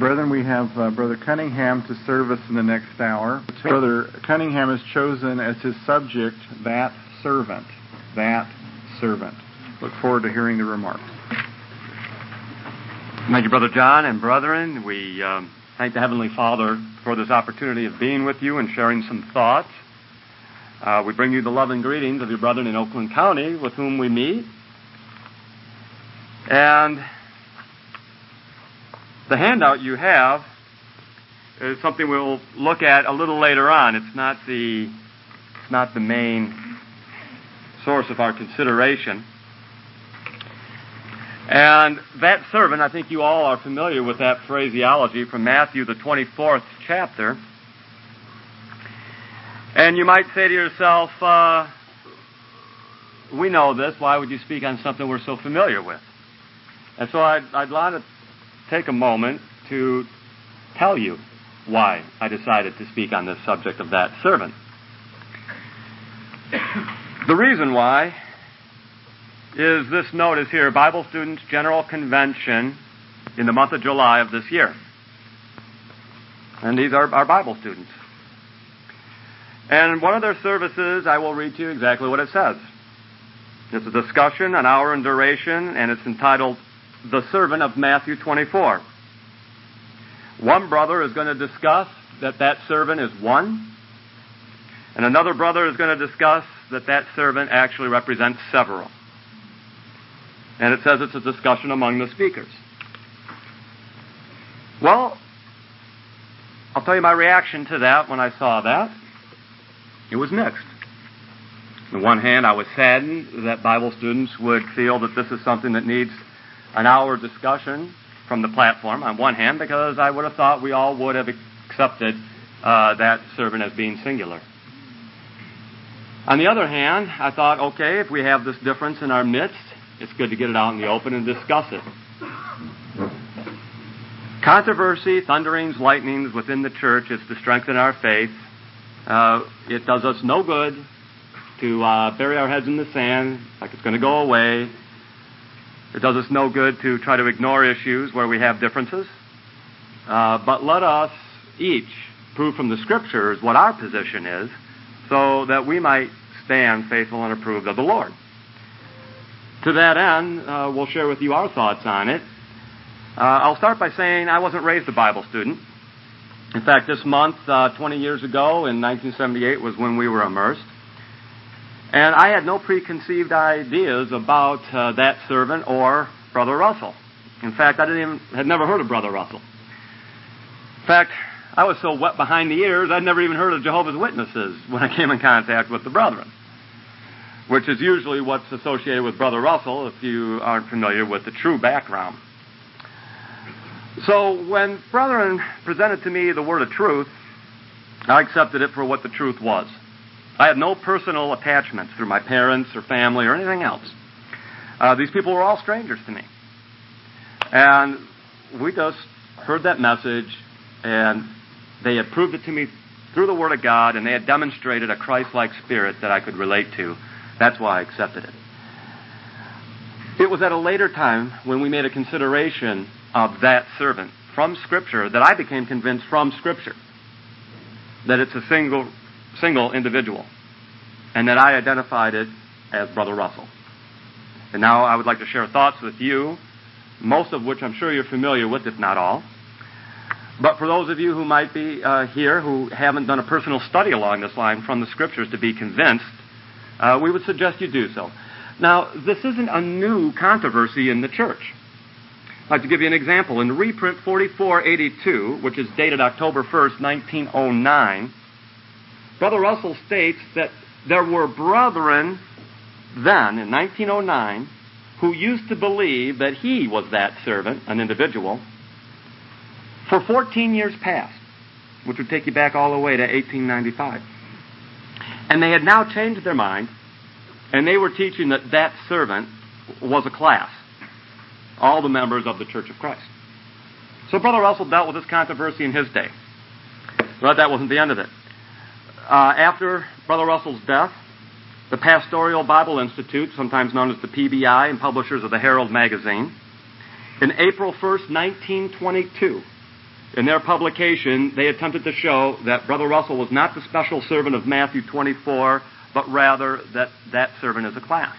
Brethren, we have Brother Cunningham to serve us in the next hour. Brother Cunningham has chosen as his subject, that servant. That servant. Look forward to hearing the remarks. Thank you, Brother John, and brethren. We thank the Heavenly Father for this opportunity of being with you and sharing some thoughts. We bring you the love and greetings of your brethren in Oakland County with whom we meet. And the handout you have is something we'll look at a little later on. It's not the main source of our consideration. And that servant, I think you all are familiar with that phraseology from Matthew, the 24th chapter. And you might say to yourself, we know this, why would you speak on something we're so familiar with? And so I'd like to take a moment to tell you why I decided to speak on this subject of that servant. The reason why is this notice here, Bible Students General Convention in the month of July of this year. And these are our Bible students. And in one of their services, I will read to you exactly what it says. It's a discussion, an hour in duration, and it's entitled, The Servant of Matthew 24. One brother is going to discuss that servant is one, and another brother is going to discuss that servant actually represents several. And it says it's a discussion among the speakers. Well, I'll tell you my reaction to that when I saw that. It was mixed. On the one hand, I was saddened that Bible students would feel that this is something that needs an hour discussion from the platform, on one hand, because I would have thought we all would have accepted that servant as being singular. On the other hand, I thought, okay, if we have this difference in our midst, it's good to get it out in the open and discuss it. Controversy, thunderings, lightnings within the church is to strengthen our faith. It does us no good to bury our heads in the sand like it's going to go away. It does us no good to try to ignore issues where we have differences. But let us each prove from the Scriptures what our position is so that we might stand faithful and approved of the Lord. To that end, we'll share with you our thoughts on it. I'll start by saying I wasn't raised a Bible student. In fact, this month, 20 years ago, in 1978, was when we were immersed. And I had no preconceived ideas about that servant or Brother Russell. In fact, had never heard of Brother Russell. In fact, I was so wet behind the ears, I'd never even heard of Jehovah's Witnesses when I came in contact with the brethren, which is usually what's associated with Brother Russell if you aren't familiar with the true background. So when brethren presented to me the word of truth, I accepted it for what the truth was. I had no personal attachments through my parents or family or anything else. These people were all strangers to me. And we just heard that message, and they had proved it to me through the Word of God, and they had demonstrated a Christ-like spirit that I could relate to. That's why I accepted it. It was at a later time when we made a consideration of that servant from Scripture that I became convinced from Scripture that it's a single individual, and that I identified it as Brother Russell. And now I would like to share thoughts with you, most of which I'm sure you're familiar with, if not all. But for those of you who might be here who haven't done a personal study along this line from the Scriptures to be convinced, we would suggest you do so. Now, this isn't a new controversy in the church. I'd like to give you an example. In reprint 4482, which is dated October 1st, 1909, Brother Russell states that there were brethren then, in 1909, who used to believe that he was that servant, an individual, for 14 years past, which would take you back all the way to 1895. And they had now changed their mind, and they were teaching that servant was a class, all the members of the Church of Christ. So Brother Russell dealt with this controversy in his day. But that wasn't the end of it. After Brother Russell's death, the Pastoral Bible Institute, sometimes known as the PBI, and publishers of the Herald magazine, in April 1st, 1922, In their publication, they attempted to show that Brother Russell was not the special servant of Matthew 24, but rather that servant is a class.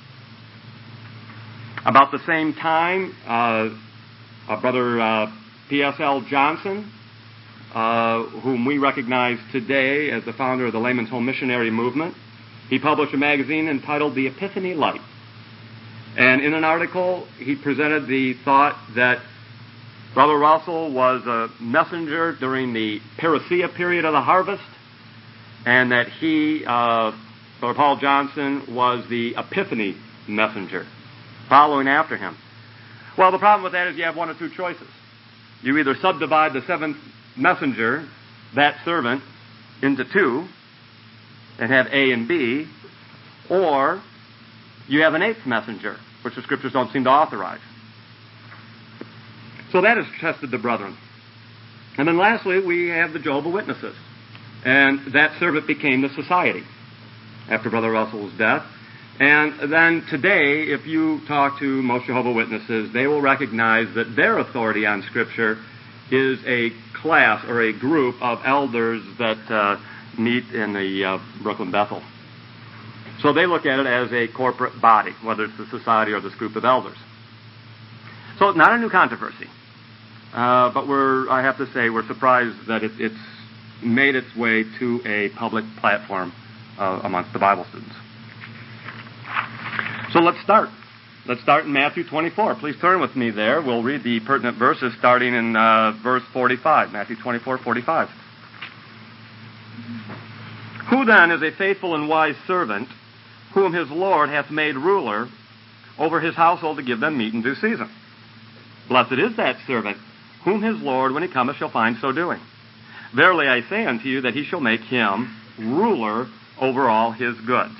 About the same time, Brother P.S.L. Johnson, whom we recognize today as the founder of the Layman's Home Missionary Movement, he published a magazine entitled The Epiphany Light. And in an article, he presented the thought that Brother Russell was a messenger during the parousia period of the harvest, and that he, Brother Paul Johnson, was the Epiphany messenger, following after him. Well, the problem with that is you have one of two choices. You either subdivide the seventh messenger, that servant, into two, and have A and B, or you have an eighth messenger, which the Scriptures don't seem to authorize. So that has tested the brethren. And then lastly, we have the Jehovah's Witnesses. And that servant became the society after Brother Russell's death. And then today, if you talk to most Jehovah's Witnesses, they will recognize that their authority on Scripture is a class or a group of elders that meet in the Brooklyn Bethel. So they look at it as a corporate body, whether it's the society or this group of elders. So it's not a new controversy. But I have to say, we're surprised that it's made its way to a public platform amongst the Bible students. So let's start. Let's start in Matthew 24. Please turn with me there. We'll read the pertinent verses starting in verse 45, Matthew 24:45. Who then is a faithful and wise servant, whom his Lord hath made ruler over his household to give them meat in due season? Blessed is that servant, whom his Lord, when he cometh, shall find so doing. Verily I say unto you, that he shall make him ruler over all his goods.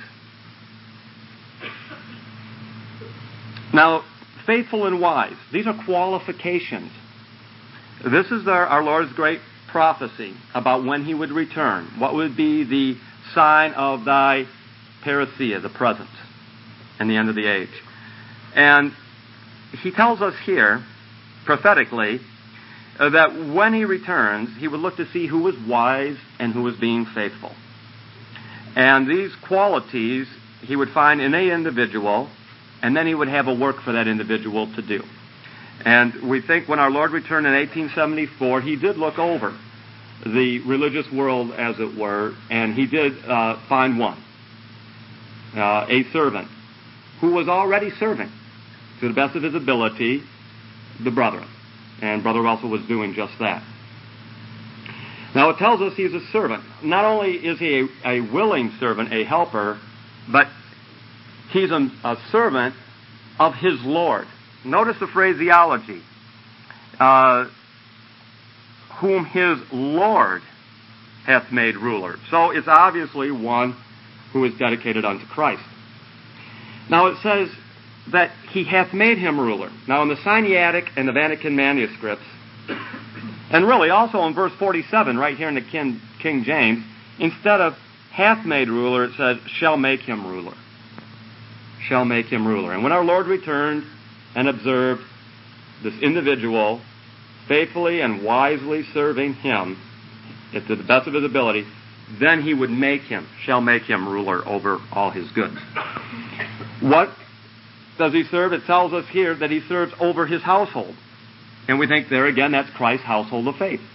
Now, faithful and wise, these are qualifications. This is our Lord's great prophecy about when he would return. What would be the sign of thy parousia, the present, and the end of the age? And he tells us here, prophetically, that when he returns, he would look to see who was wise and who was being faithful. And these qualities he would find in an individual, and then he would have a work for that individual to do. And we think when our Lord returned in 1874, he did look over the religious world, as it were, and he did find one, a servant, who was already serving, to the best of his ability, the brethren. And Brother Russell was doing just that. Now it tells us he's a servant. Not only is he a willing servant, a helper, but he's a servant of his Lord. Notice the phraseology. Whom his Lord hath made ruler. So it's obviously one who is dedicated unto Christ. Now it says that he hath made him ruler. Now in the Sinaitic and the Vatican manuscripts, and really also in verse 47, right here in the King James, instead of hath made ruler, it says shall make him ruler. Shall make him ruler. And when our Lord returned and observed this individual faithfully and wisely serving him to the best of his ability, then he would shall make him ruler over all his goods. What does he serve? It tells us here that he serves over his household. And we think there again, that's Christ's household of faith.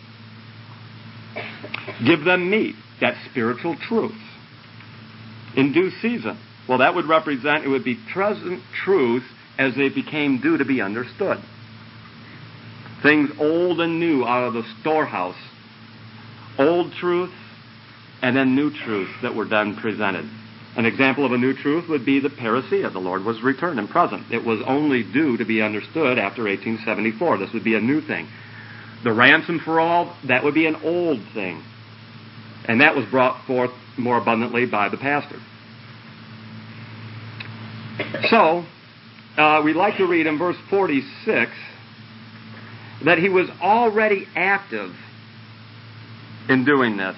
Give them meat, that's spiritual truth. In due season. Well, that would represent, it would be present truth as they became due to be understood. Things old and new out of the storehouse. Old truth and then new truth that were then presented. An example of a new truth would be the parousia. The Lord was returned and present. It was only due to be understood after 1874. This would be a new thing. The ransom for all, that would be an old thing. And that was brought forth more abundantly by the pastor. So, we'd like to read in verse 46 that he was already active in doing this.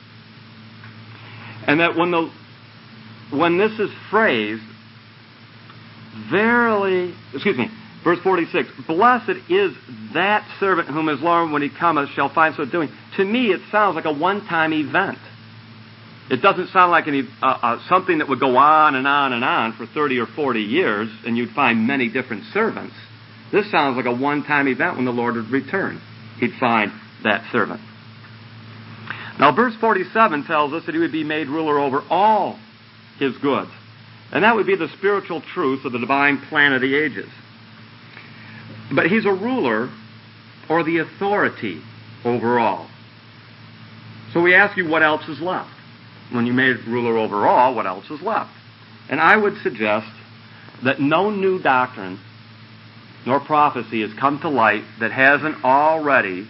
And that when this is phrased, Verse 46, blessed is that servant whom his Lord, when he cometh, shall find so doing. To me, it sounds like a one-time event. It doesn't sound like something that would go on and on and on for 30 or 40 years, and you'd find many different servants. This sounds like a one-time event when the Lord would return. He'd find that servant. Now, verse 47 tells us that he would be made ruler over all his goods. And that would be the spiritual truth of the divine plan of the ages. But he's a ruler, or the authority over all. So we ask you, what else is left? When you made ruler over all, what else is left? And I would suggest that no new doctrine nor prophecy has come to light that hasn't already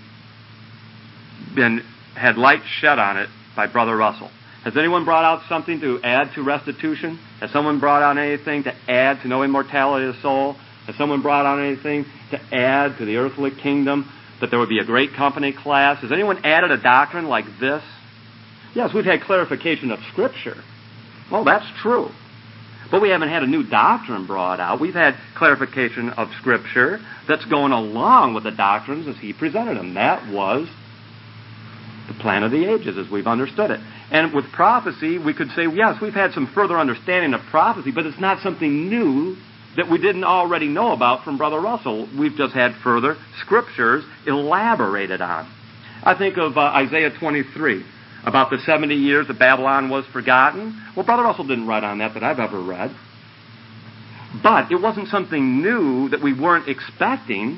had light shed on it by Brother Russell. Has anyone brought out something to add to restitution? Has someone brought out anything to add to no immortality of the soul? Has someone brought out anything to add to the earthly kingdom, that there would be a great company class? Has anyone added a doctrine like this? Yes, we've had clarification of Scripture. Well, that's true. But we haven't had a new doctrine brought out. We've had clarification of Scripture that's going along with the doctrines as he presented them. That was the plan of the ages as we've understood it. And with prophecy, we could say, yes, we've had some further understanding of prophecy, but it's not something new that we didn't already know about from Brother Russell. We've just had further Scriptures elaborated on. I think of Isaiah 23, about the 70 years that Babylon was forgotten. Well, Brother Russell didn't write on that I've ever read. But it wasn't something new that we weren't expecting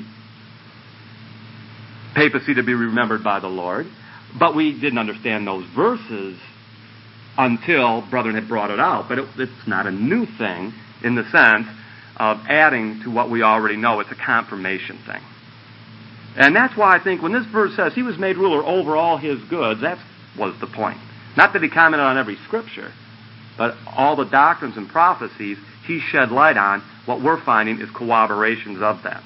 papacy to be remembered by the Lord. But we didn't understand those verses until Brethren had brought it out. But it's not a new thing in the sense of adding to what we already know. It's a confirmation thing. And that's why I think when this verse says he was made ruler over all his goods, that was the point. Not that he commented on every Scripture, but all the doctrines and prophecies he shed light on. What we're finding is corroborations of that.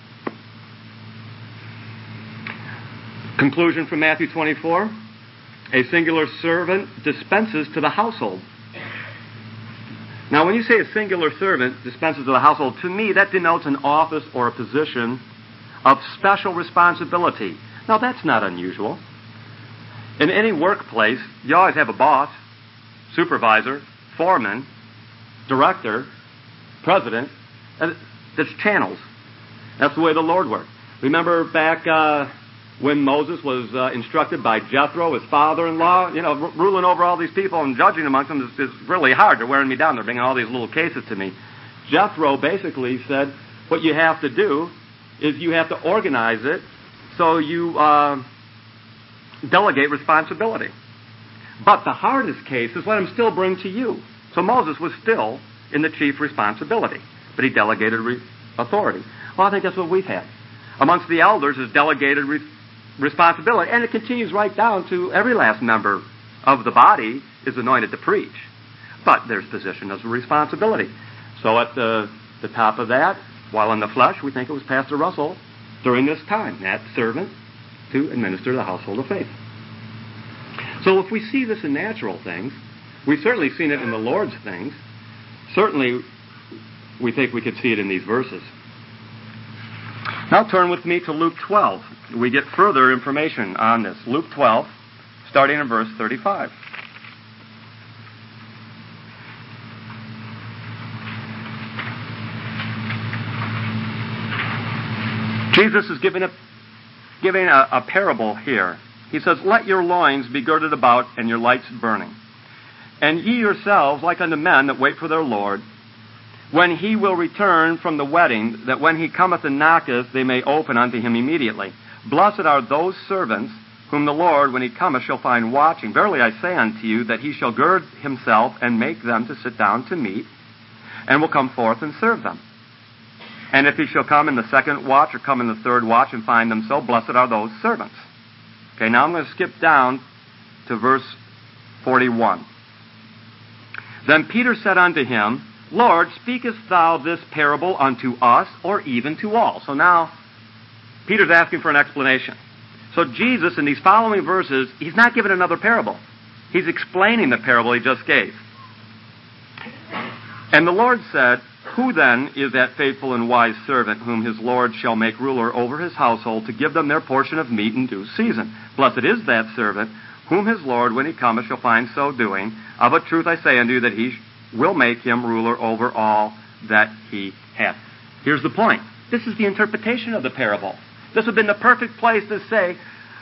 Conclusion from Matthew 24. A singular servant dispenses to the household. Now, when you say a singular servant dispenses to the household, to me that denotes an office or a position of special responsibility. Now, that's not unusual. In any workplace, you always have a boss, supervisor, foreman, director, president. That's channels. That's the way the Lord worked. Remember back when Moses was instructed by Jethro, his father-in-law, ruling over all these people and judging amongst them is really hard. They're wearing me down. They're bringing all these little cases to me. Jethro basically said, what you have to do is you have to organize it so you delegate responsibility. But the hardest case is let him still bring to you. So Moses was still in the chief responsibility, but he delegated authority. Well, I think that's what we've had. Amongst the elders is delegated responsibility, and it continues right down to every last member of the body is anointed to preach. But there's position as a responsibility. So at the top of that, while in the flesh, we think it was Pastor Russell during this time, that servant to administer the household of faith. So if we see this in natural things, we've certainly seen it in the Lord's things. Certainly, we think we could see it in these verses. Now turn with me to Luke 12. We get further information on this. Luke 12, starting in verse 35. Jesus is giving a parable here. He says, let your loins be girded about and your lights burning. And ye yourselves like unto men that wait for their Lord, when he will return from the wedding, that when he cometh and knocketh, they may open unto him immediately. Blessed are those servants whom the Lord, when he cometh, shall find watching. Verily I say unto you, that he shall gird himself and make them to sit down to meat, and will come forth and serve them. And if he shall come in the second watch, or come in the third watch, and find them so, blessed are those servants. Okay, now I'm going to skip down to verse 41. Then Peter said unto him, Lord, speakest thou this parable unto us, or even to all? So now, Peter's asking for an explanation. So Jesus, in these following verses, he's not giving another parable. He's explaining the parable he just gave. And the Lord said, Who then is that faithful and wise servant whom his Lord shall make ruler over his household to give them their portion of meat in due season? Blessed is that servant whom his Lord, when he cometh, shall find so doing. Of a truth I say unto you that he will make him ruler over all that he hath. Here's the point. This is the interpretation of the parable. This would have been the perfect place to say,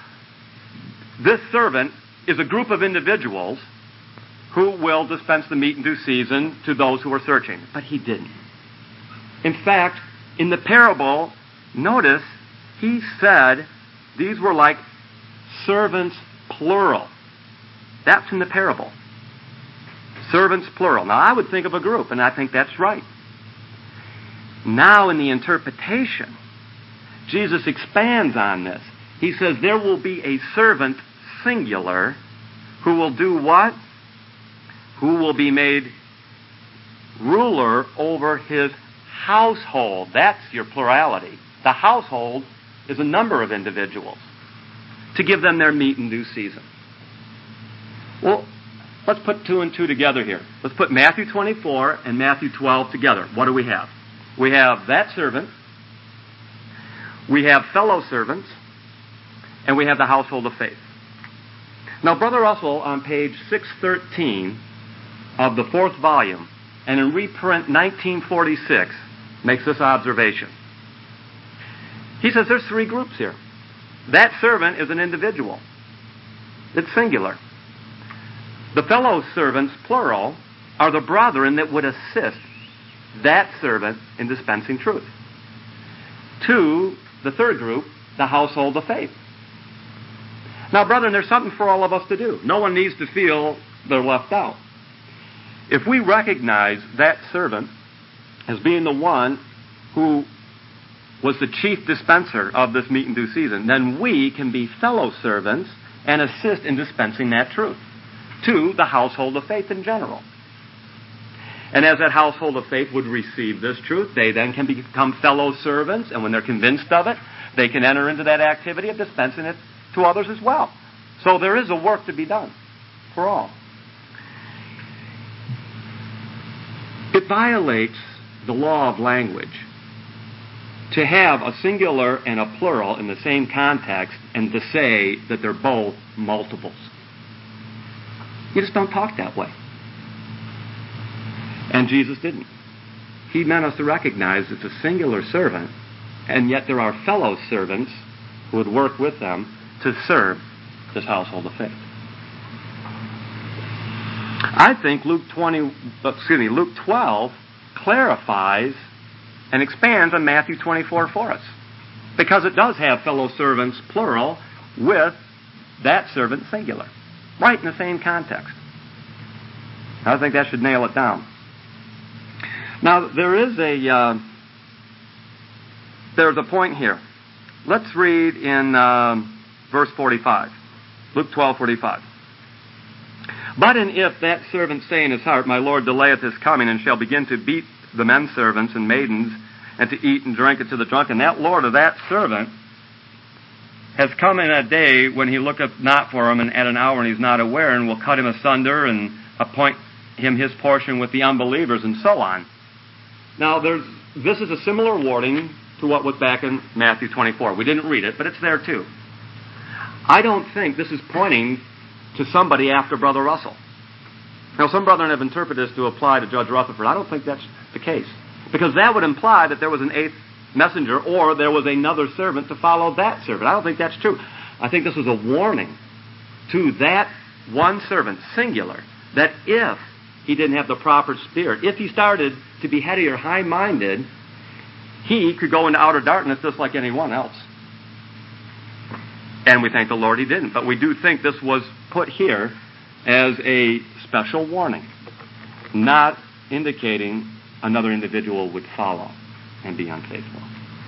this servant is a group of individuals who will dispense the meat in due season to those who are searching. But he didn't. In fact, in the parable, notice he said these were like servants plural. That's in the parable. Servants plural. Now, I would think of a group, and I think that's right. Now, in the interpretation, Jesus expands on this. He says there will be a servant singular who will do what? Who will be made ruler over his household. That's your plurality. The household is a number of individuals to give them their meat in due season. Well, let's put 2 and 2 together here. Let's put Matthew 24 and Matthew 12 together. What do we have? We have that servant, we have fellow servants, and we have the household of faith. Now, Brother Russell, on page 613 of the 4th volume, and in reprint 1946, makes this observation. He says there's 3 groups here. That servant is an individual. It's singular. The fellow servants, plural, are the brethren that would assist that servant in dispensing truth. 2, the third group, the household of faith. Now, brethren, there's something for all of us to do. No one needs to feel they're left out. If we recognize that servant as being the one who was the chief dispenser of this meat in due season, then we can be fellow servants and assist in dispensing that truth to the household of faith in general. And as that household of faith would receive this truth, they then can become fellow servants, and when they're convinced of it, they can enter into that activity of dispensing it to others as well. So there is a work to be done for all. It violates the law of language to have a singular and a plural in the same context and to say that they're both multiples. You just don't talk that way. And Jesus didn't. He meant us to recognize it's a singular servant, and yet there are fellow servants who would work with them to serve this household of faith. I think Luke 12 clarifies and expands on Matthew 24 for us, because it does have fellow servants plural with that servant singular, right in the same context. I think that should nail it down. Now, there's a point here. Let's read in verse 45. Luke 12:45. But and if that servant say in his heart, My Lord delayeth his coming, and shall begin to beat the men servants and maidens, and to eat and drink it to the drunken, that Lord of that servant has come in a day when he looketh not for him, and at an hour when he's not aware, and will cut him asunder, and appoint him his portion with the unbelievers, and so on. Now, this is a similar warning to what was back in Matthew 24. We didn't read it, but it's there too. I don't think this is pointing to somebody after Brother Russell. Now, some brethren have interpreted this to apply to Judge Rutherford. I don't think that's the case, because that would imply that there was an 8th messenger, or there was another servant to follow that servant. I don't think that's true. I think this was a warning to that one servant, singular, that if he didn't have the proper spirit, if he started to be heady or high-minded, he could go into outer darkness just like anyone else. And we thank the Lord he didn't. But we do think this was put here as a special warning, not indicating another individual would follow and be unfaithful.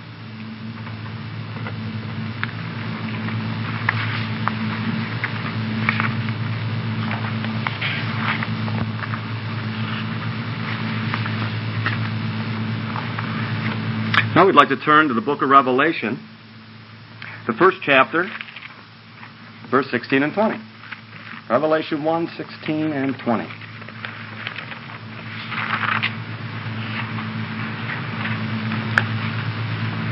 Now we'd like to turn to the book of Revelation, the first chapter, verse 16 and 20. Revelation 1, 16 and 20.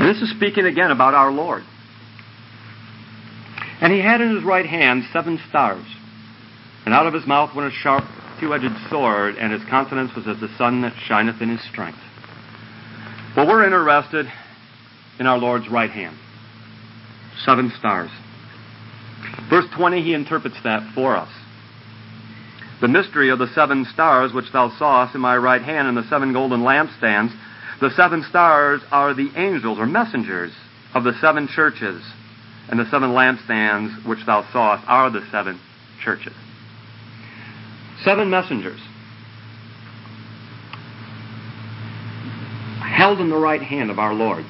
And this is speaking again about our Lord. And he had in his right hand 7 stars. And out of his mouth went a sharp, two-edged sword, and his countenance was as the sun that shineth in his strength. Well, we're interested in our Lord's right hand. 7 stars. Verse 20, he interprets that for us. The mystery of the 7 stars which thou sawest in my right hand and the 7 golden lampstands, the 7 stars are the angels or messengers of the 7 churches, and the 7 lampstands which thou sawest are the 7 churches. 7 messengers held in the right hand of our Lord.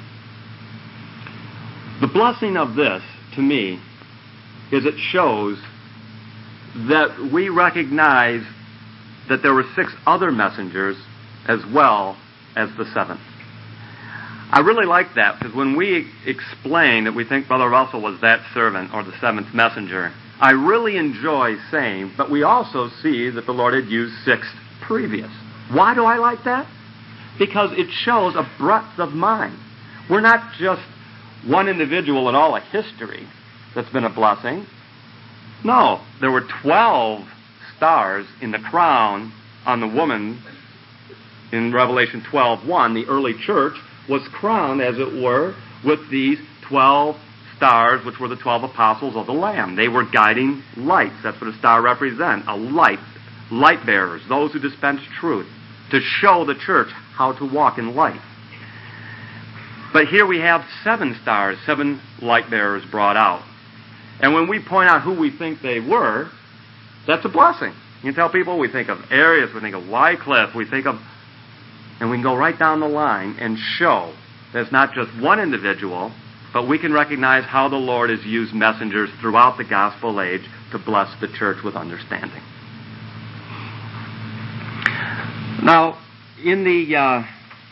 The blessing of this, to me, is it shows that we recognize that there were 6 other messengers as well as the 7th. I really like that, because when we explain that we think Brother Russell was that servant or the 7th messenger, I really enjoy saying, but we also see that the Lord had used 6 previous. Why do I like that? Because it shows a breadth of mind. We're not just one individual in all of history that's been a blessing. No, there were 12 stars in the crown on the woman in Revelation 12:1. The early church was crowned, as it were, with these 12 stars, which were the 12 apostles of the Lamb. They were guiding lights. That's what a star represents, a light, light bearers, those who dispense truth, to show the church how to walk in light. But here we have 7 stars, 7 light bearers brought out. And when we point out who we think they were, that's a blessing. You can tell people, we think of Arius, we think of Wycliffe, and we can go right down the line and show that it's not just one individual, but we can recognize how the Lord has used messengers throughout the gospel age to bless the church with understanding. Now, in the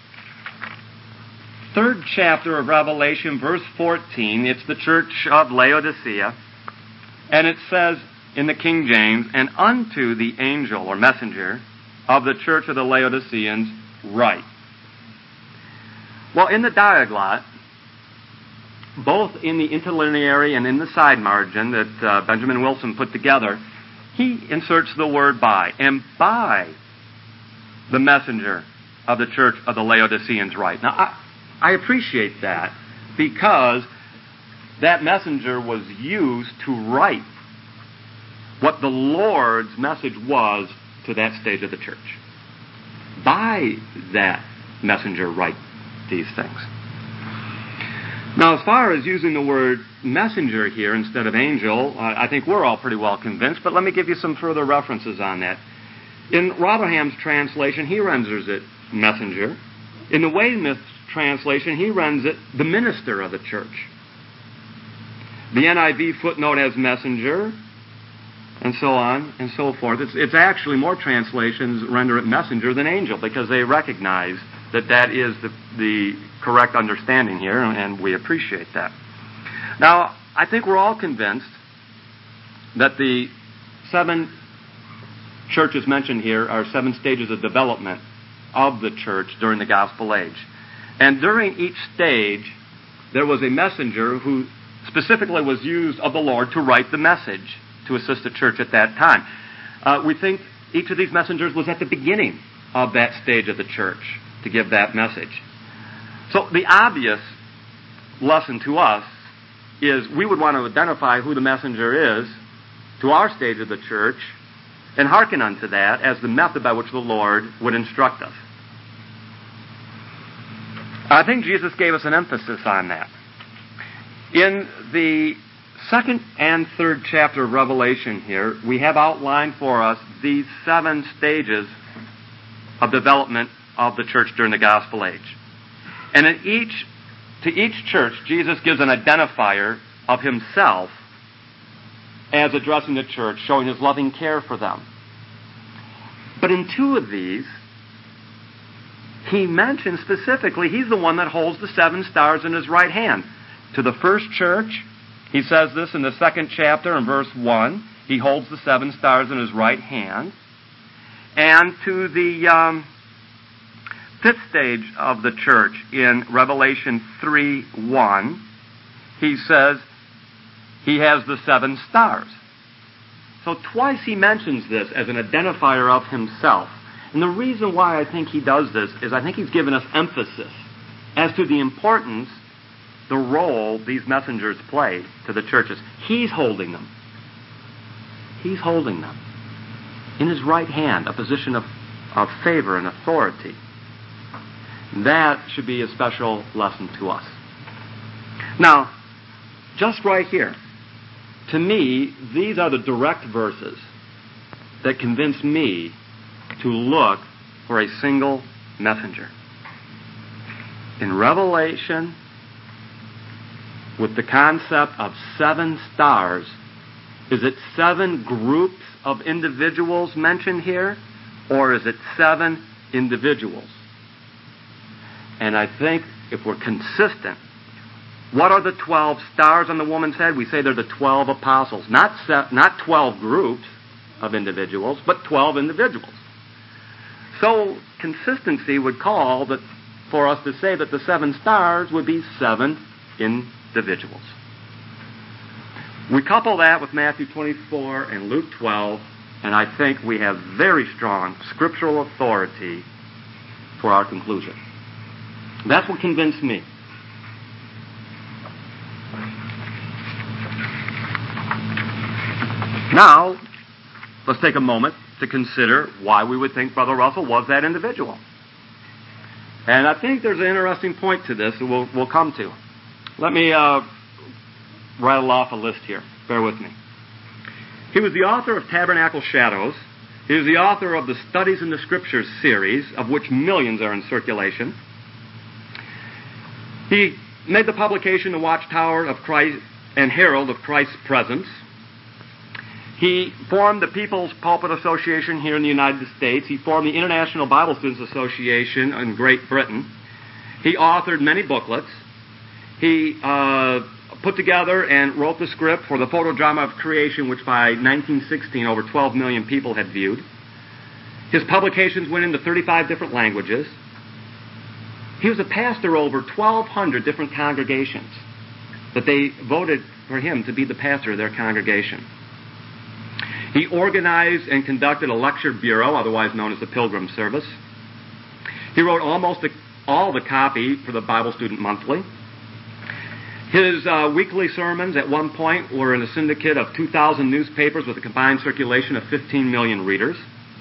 3rd chapter of Revelation, verse 14, it's the church of Laodicea, and it says in the King James, and unto the angel or messenger of the church of the Laodiceans write. Well, in the Diaglott, both in the interlineary and in the side margin that Benjamin Wilson put together, he inserts the word by, and by the messenger of the church of the Laodiceans write. Now, I appreciate that, because that messenger was used to write what the Lord's message was to that stage of the church. By that messenger write these things. Now, as far as using the word messenger here instead of angel, I think we're all pretty well convinced, but let me give you some further references on that. In Rotherham's translation, he renders it messenger. In the Weymouth translation, he renders it the minister of the church. The NIV footnote has messenger, and so on and so forth. It's actually more translations render it messenger than angel, because they recognize that is the correct understanding here, and we appreciate that. Now, I think we're all convinced that the 7 churches mentioned here are 7 stages of development of the church during the gospel age. And during each stage, there was a messenger who specifically was used of the Lord to write the message to assist the church at that time. We think each of these messengers was at the beginning of that stage of the church to give that message. So the obvious lesson to us is we would want to identify who the messenger is to our stage of the church and hearken unto that as the method by which the Lord would instruct us. I think Jesus gave us an emphasis on that. In the 2nd and 3rd chapter of Revelation here, we have outlined for us these 7 stages of development of the church during the gospel age. And to each church, Jesus gives an identifier of himself as addressing the church, showing his loving care for them. But in 2 of these, he mentions specifically he's the one that holds the 7 stars in his right hand. To the first church, he says this in the 2nd chapter in verse 1. He holds the 7 stars in his right hand. And to the fifth stage of the church in Revelation 3:1, he says he has the 7 stars. So twice he mentions this as an identifier of himself. And the reason why I think he does this is I think he's given us emphasis as to the importance, the role these messengers play to the churches. He's holding them. He's holding them in his right hand, a position of favor and authority. That should be a special lesson to us. Now, just right here, to me, these are the direct verses that convince me to look for a single messenger. In Revelation, with the concept of 7 stars, is it 7 groups of individuals mentioned here, or is it 7 individuals? And I think if we're consistent, what are the 12 stars on the woman's head? We say they're the 12 apostles. Not 12 groups of individuals, but 12 individuals. So consistency would call that for us to say that the 7 stars would be 7 individuals. We couple that with Matthew 24 and Luke 12, and I think we have very strong scriptural authority for our conclusion. That's what convinced me. Now, let's take a moment to consider why we would think Brother Russell was that individual. And I think there's an interesting point to this that we'll come to. Let me rattle off a list here. Bear with me. He was the author of Tabernacle Shadows. He was the author of the Studies in the Scriptures series, of which millions are in circulation. He made the publication The Watchtower of Christ and Herald of Christ's Presence. He formed the People's Pulpit Association here in the United States. He formed the International Bible Students Association in Great Britain. He authored many booklets. He put together and wrote the script for the photodrama of creation, which by 1916 over 12 million people had viewed. His publications went into 35 different languages. He was a pastor over 1,200 different congregations that they voted for him to be the pastor of their congregation. He organized and conducted a lecture bureau, otherwise known as the Pilgrim Service. He wrote almost all the copy for the Bible Student Monthly. His weekly sermons at one point were in a syndicate of 2,000 newspapers with a combined circulation of 15 million readers.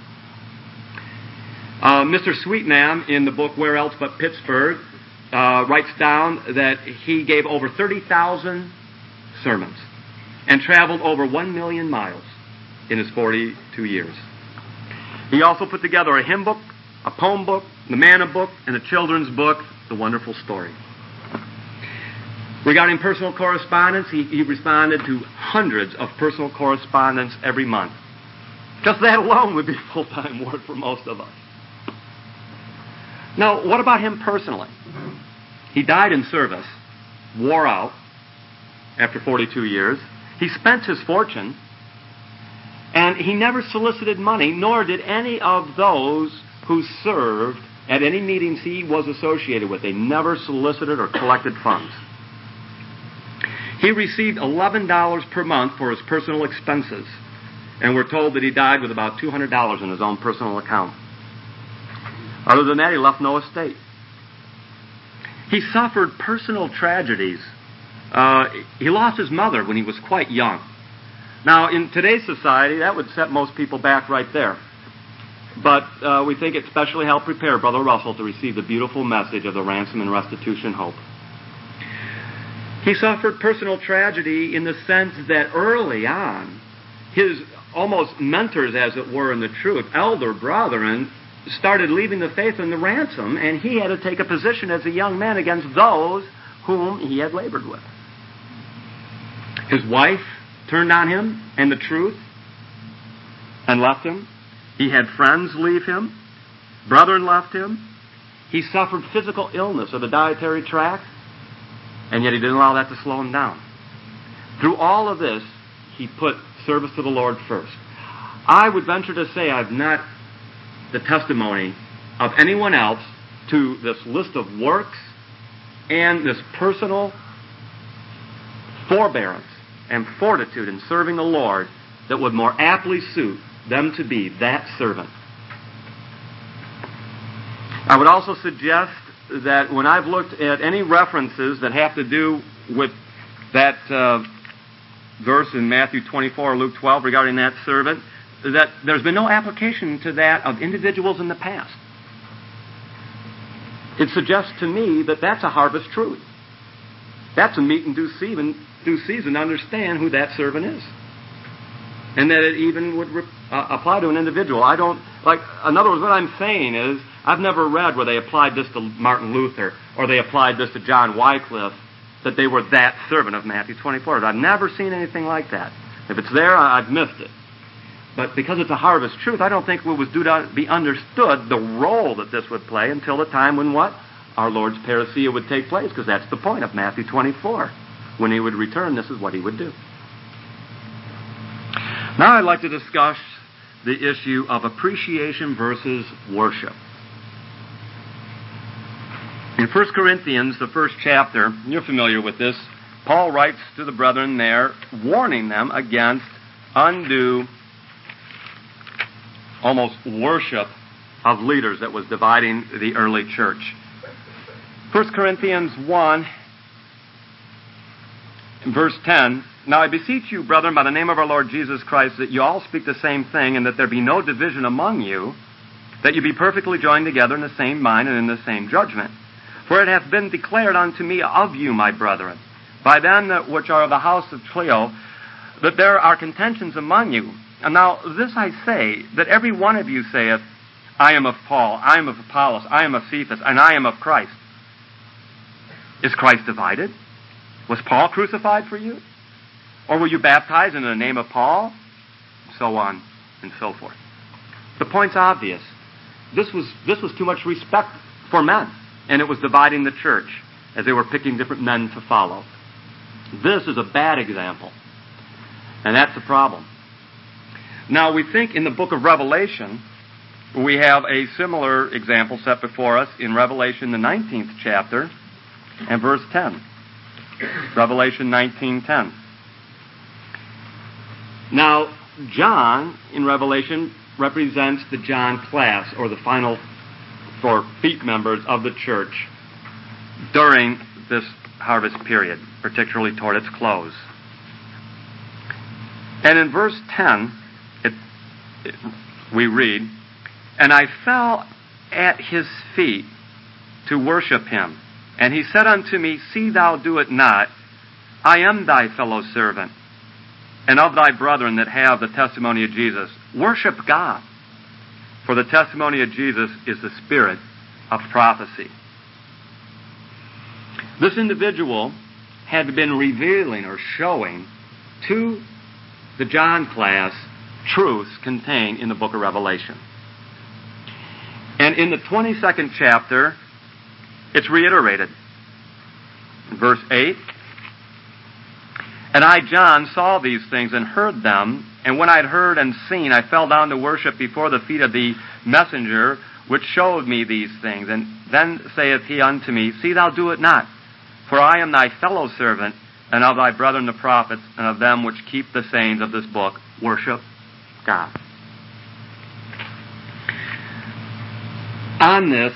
Mr. Sweetnam, in the book Where Else But Pittsburgh, writes down that he gave over 30,000 sermons and traveled over 1 million miles in his 42 years. He also put together a hymn book, a poem book, the manna book, and a children's book, The Wonderful Story. Regarding personal correspondence, he responded to hundreds of personal correspondence every month. Just that alone would be full-time work for most of us. Now, what about him personally? He died in service, wore out after 42 years. He spent his fortune, and he never solicited money, nor did any of those who served at any meetings he was associated with. They never solicited or collected funds. He received $11 per month for his personal expenses, and we're told that he died with about $200 in his own personal account. Other than that, he left no estate. He suffered personal tragedies. He lost his mother when he was quite young. Now, in today's society, that would set most people back right there. But we think it specially helped prepare Brother Russell to receive the beautiful message of the ransom and restitution hope. He suffered personal tragedy in the sense that early on, his almost mentors, as it were, in the truth, elder brethren, started leaving the faith in the ransom, and he had to take a position as a young man against those whom he had labored with. His wife turned on him and the truth and left him. He had friends leave him. Brethren left him. He suffered physical illness of the dietary tract, and yet he didn't allow that to slow him down. Through all of this, he put service to the Lord first. I would venture to say I've not the testimony of anyone else to this list of works and this personal forbearance and fortitude in serving the Lord that would more aptly suit them to be that servant. I would also suggest that when I've looked at any references that have to do with that verse in Matthew 24 or Luke 12 regarding that servant, that there's been no application to that of individuals in the past. It suggests to me that that's a harvest truth. That's a meet in due season to understand who that servant is. And that it even would apply to an individual. In other words, what I'm saying is, I've never read where they applied this to Martin Luther, or they applied this to John Wycliffe, that they were that servant of Matthew 24. I've never seen anything like that. If it's there, I've missed it. But because it's a harvest truth, I don't think it was due to be understood the role that this would play until the time when what? Our Lord's parousia would take place, because that's the point of Matthew 24. When He would return, this is what He would do. Now I'd like to discuss the issue of appreciation versus worship. In 1 Corinthians, the first chapter, you're familiar with this, Paul writes to the brethren there, warning them against undue, almost worship of leaders that was dividing the early church. 1 Corinthians 1, verse 10, Now I beseech you, brethren, by the name of our Lord Jesus Christ, that you all speak the same thing, and that there be no division among you, that you be perfectly joined together in the same mind and in the same judgment. For it hath been declared unto me of you, my brethren, by them that which are of the house of Cleo, that there are contentions among you. And now this I say, that every one of you saith, I am of Paul, I am of Apollos, I am of Cephas, and I am of Christ. Is Christ divided? Was Paul crucified for you? Or were you baptized in the name of Paul? So on and so forth. The point's obvious. This was too much respect for men, and it was dividing the church as they were picking different men to follow. This is a bad example, and that's the problem. Now, we think in the book of Revelation, we have a similar example set before us in Revelation, the 19th chapter, and verse 10. Revelation 19:10. Now, John, in Revelation, represents the John class, or the final 4 feet members of the church during this harvest period, particularly toward its close. And in verse 10, we read, And I fell at his feet to worship him. And he said unto me, See thou do it not. I am thy fellow servant, and of thy brethren that have the testimony of Jesus. Worship God. For the testimony of Jesus is the spirit of prophecy. This individual had been revealing or showing to the John class truths contained in the book of Revelation. And in the 22nd chapter, it's reiterated. In verse 8, And I, John, saw these things and heard them, and when I had heard and seen, I fell down to worship before the feet of the messenger, which showed me these things. And then saith he unto me, See thou do it not, for I am thy fellow servant, and of thy brethren the prophets, and of them which keep the sayings of this book. Worship God. On this,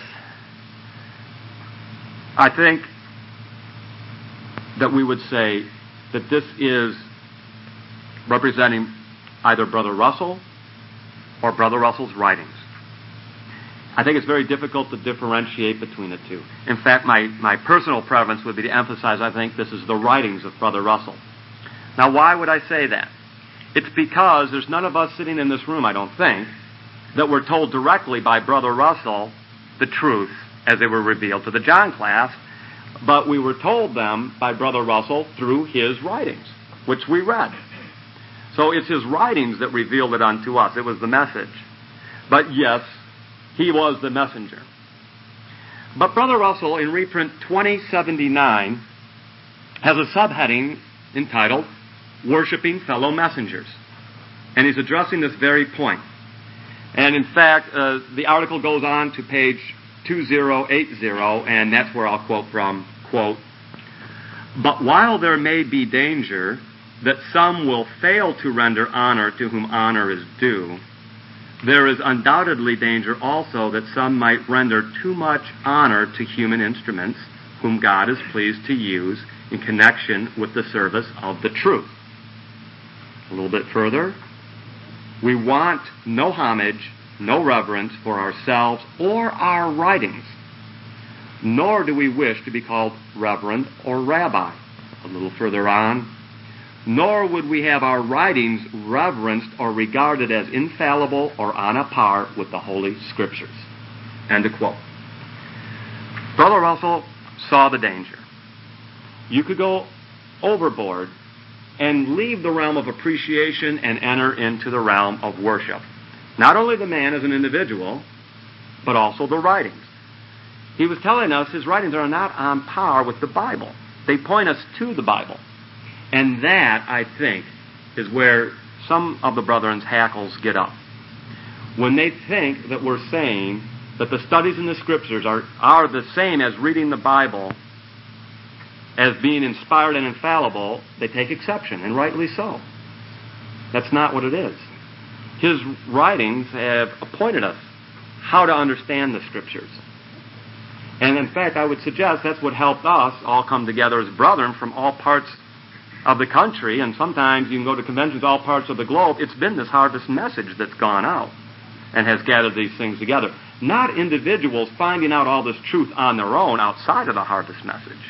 I think that we would say that this is representing either Brother Russell or Brother Russell's writings. I think it's very difficult to differentiate between the two. In fact, my personal preference would be to emphasize, I think, this is the writings of Brother Russell. Now, why would I say that? It's because there's none of us sitting in this room, I don't think, that were told directly by Brother Russell the truth as they were revealed to the John class, but we were told them by Brother Russell through his writings, which we read. So it's his writings that revealed it unto us. It was the message. But yes, he was the messenger. But Brother Russell, in reprint 2079, has a subheading entitled, Worshipping Fellow Messengers. And he's addressing this very point. And in fact, the article goes on to page 2080, and that's where I'll quote from, quote, "But while there may be danger that some will fail to render honor to whom honor is due, there is undoubtedly danger also that some might render too much honor to human instruments whom God is pleased to use in connection with the service of the truth." A little bit further, "We want no homage, no reverence for ourselves or our writings, nor do we wish to be called reverend or rabbi." A little further on, "Nor would we have our writings reverenced or regarded as infallible or on a par with the Holy Scriptures." End of quote. Brother Russell saw the danger. You could go overboard and leave the realm of appreciation and enter into the realm of worship. Not only the man as an individual, but also the writings. He was telling us his writings are not on par with the Bible. They point us to the Bible. And that, I think, is where some of the brethren's hackles get up. When they think that we're saying that the studies in the Scriptures are the same as reading the Bible, as being inspired and infallible, they take exception, and rightly so. That's not what it is. His writings have appointed us how to understand the Scriptures. And in fact, I would suggest that's what helped us all come together as brethren from all parts of the country, and sometimes you can go to conventions all parts of the globe. It's been this harvest message that's gone out and has gathered these things together. Not individuals finding out all this truth on their own outside of the harvest message.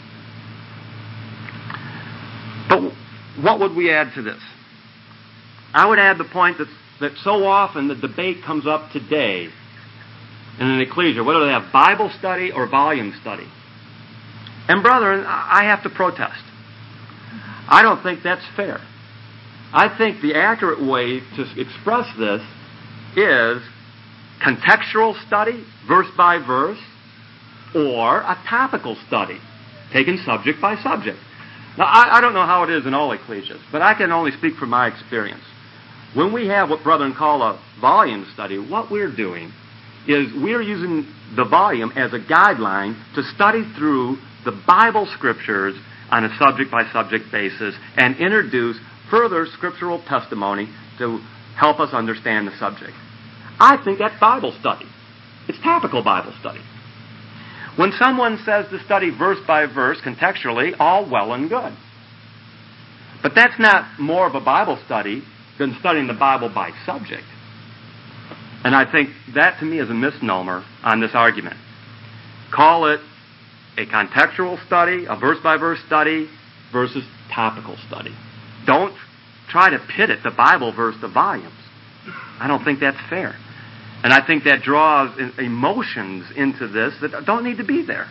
But what would we add to this? I would add the point that so often the debate comes up today in an ecclesia, whether they have Bible study or volume study. And brethren, I have to protest. I don't think that's fair. I think the accurate way to express this is contextual study, verse by verse, or a topical study, taken subject by subject. Now, I don't know how it is in all ecclesias, but I can only speak from my experience. When we have what brethren call a volume study, what we're doing is we're using the volume as a guideline to study through the Bible Scriptures on a subject-by-subject basis and introduce further scriptural testimony to help us understand the subject. I think that's Bible study. It's topical Bible study. When someone says to study verse by verse contextually, all well and good. But that's not more of a Bible study than studying the Bible by subject. And I think that to me is a misnomer on this argument. Call it a contextual study, a verse-by-verse study, versus topical study. Don't try to pit it, the Bible versus the volumes. I don't think that's fair. And I think that draws emotions into this that don't need to be there.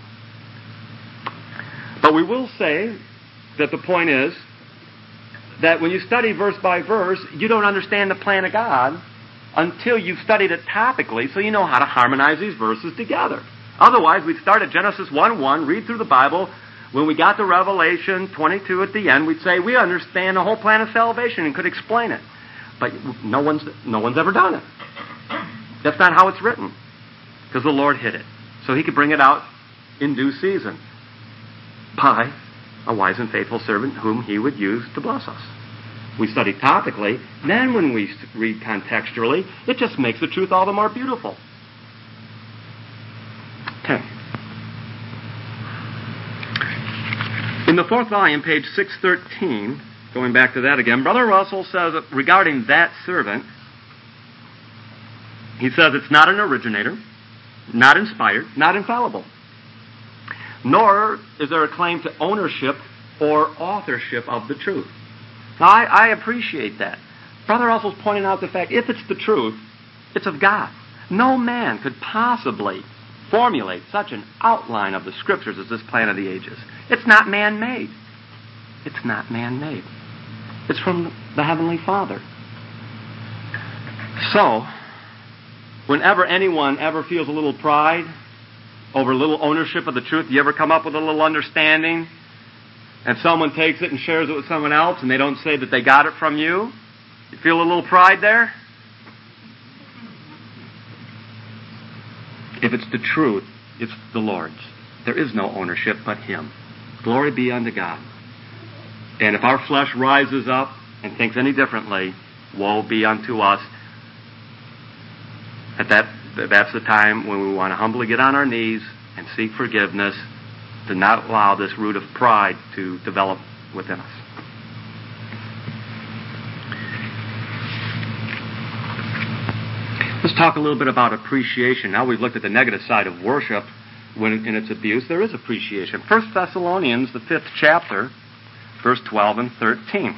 But we will say that the point is that when you study verse by verse, you don't understand the plan of God until you've studied it topically, so you know how to harmonize these verses together. Otherwise, we'd start at Genesis 1:1, read through the Bible. When we got to Revelation 22 at the end, we'd say, we understand the whole plan of salvation and could explain it. But no one's ever done it. That's not how it's written. Because the Lord hid it. So He could bring it out in due season by a wise and faithful servant whom He would use to bless us. We study topically. Then when we read contextually, it just makes the truth all the more beautiful. Okay. In the fourth volume, page 613, going back to that again, Brother Russell says regarding that servant, he says it's not an originator, not inspired, not infallible. Nor is there a claim to ownership or authorship of the truth. Now, I appreciate that. Brother Russell's pointing out the fact, if it's the truth, it's of God. No man could possibly formulate such an outline of the Scriptures as this plan of the ages. It's not man-made. It's not man-made. It's from the Heavenly Father. So, whenever anyone ever feels a little pride over a little ownership of the truth, you ever come up with a little understanding, and someone takes it and shares it with someone else, and they don't say that they got it from you? You feel a little pride there? If it's the truth, it's the Lord's. There is no ownership but Him. Glory be unto God. And if our flesh rises up and thinks any differently, woe be unto us. That's the time when we want to humbly get on our knees and seek forgiveness, to not allow this root of pride to develop within us. Let's talk a little bit about appreciation. Now we've looked at the negative side of worship. When in its abuse, there is appreciation. 1 Thessalonians, the 5th chapter, verse 12 and 13.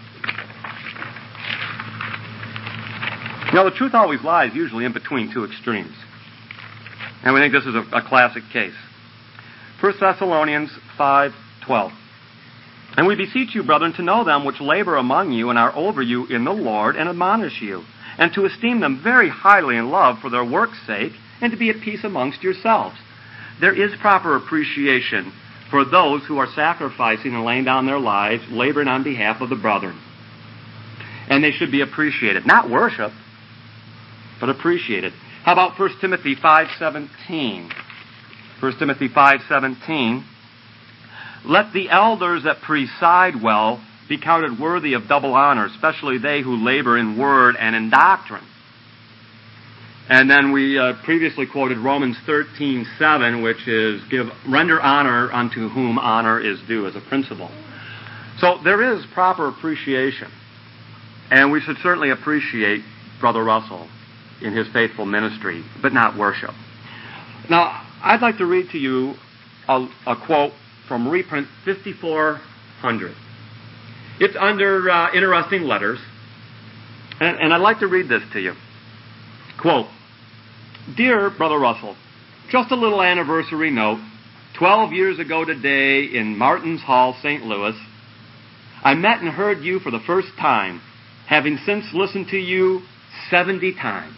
Now, the truth always lies usually in between two extremes. And we think this is a classic case. 1 Thessalonians 5:12. And we beseech you, brethren, to know them which labor among you and are over you in the Lord, and admonish you, and to esteem them very highly in love for their work's sake, and to be at peace amongst yourselves. There is proper appreciation for those who are sacrificing and laying down their lives, laboring on behalf of the brethren. And they should be appreciated. Not worshipped, but appreciated. How about 1 Timothy 5:17? 1 Timothy 5:17. Let the elders that preside well be counted worthy of double honor, especially they who labor in word and in doctrine. And then we previously quoted Romans 13:7, which is render honor unto whom honor is due as a principle. So there is proper appreciation. And we should certainly appreciate Brother Russell in his faithful ministry, but not worship. Now, I'd like to read to you a quote from reprint 5400. It's under interesting letters, and I'd like to read this to you. Quote, Dear Brother Russell, just a little anniversary note. 12 years ago today in Martin's Hall, St. Louis, I met and heard you for the first time, having since listened to you 70 times.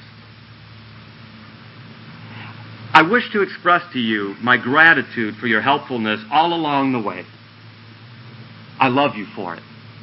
I wish to express to you my gratitude for your helpfulness all along the way. I love you for it.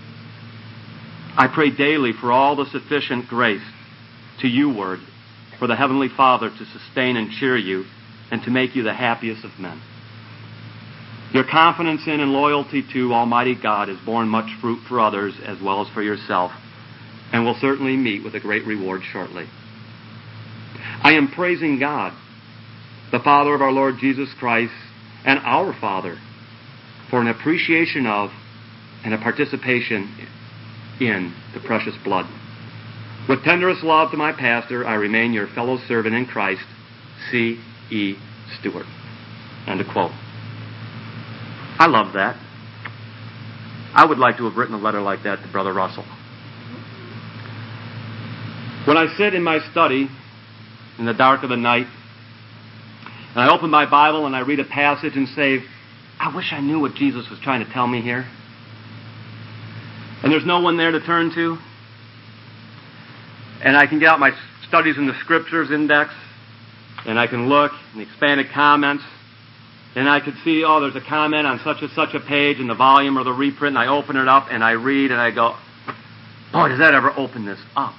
I pray daily for all the sufficient grace to you, Word, for the Heavenly Father to sustain and cheer you and to make you the happiest of men. Your confidence in and loyalty to Almighty God has borne much fruit for others as well as for yourself, and will certainly meet with a great reward shortly. I am praising God, the Father of our Lord Jesus Christ, and our Father, for an appreciation of and a participation in the precious blood. With tenderest love to my pastor, I remain your fellow servant in Christ, C.E. Stewart. End of quote. I love that. I would like to have written a letter like that to Brother Russell. When I sit in my study in the dark of the night, and I open my Bible and I read a passage and say, I wish I knew what Jesus was trying to tell me here. And there's no one there to turn to. And I can get out my Studies in the Scriptures index, and I can look in the expanded comments, and I could see, there's a comment on such and such a page in the volume or the reprint, and I open it up and I read and I go, boy, does that ever open this up.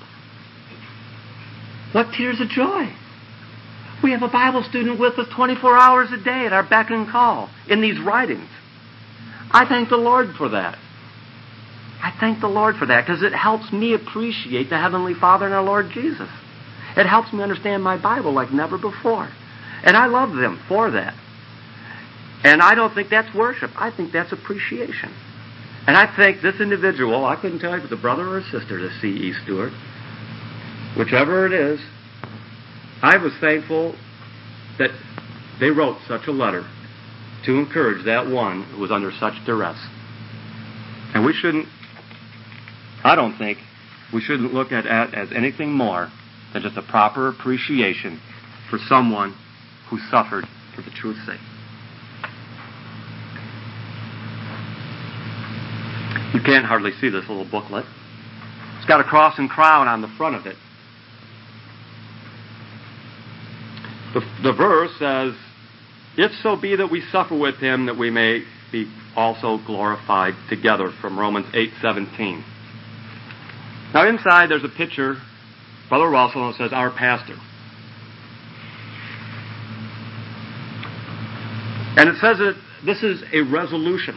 What tears of joy. We have a Bible student with us 24 hours a day at our beck and call in these writings. I thank the Lord for that. I thank the Lord for that because it helps me appreciate the Heavenly Father and our Lord Jesus. It helps me understand my Bible like never before. And I love them for that. And I don't think that's worship. I think that's appreciation. And I think this individual, I couldn't tell you if it's a brother or a sister to C.E. Stewart, whichever it is, I was thankful that they wrote such a letter to encourage that one who was under such duress. And we shouldn't, I don't think, we shouldn't look at it as anything more than just a proper appreciation for someone who suffered for the truth's sake. You can't hardly see this little booklet. It's got a cross and crown on the front of it. The verse says, if so be that we suffer with him, that we may be also glorified together, from Romans 8:17. Now inside there's a picture, Brother Russell, and it says, our pastor. And it says that this is a resolution.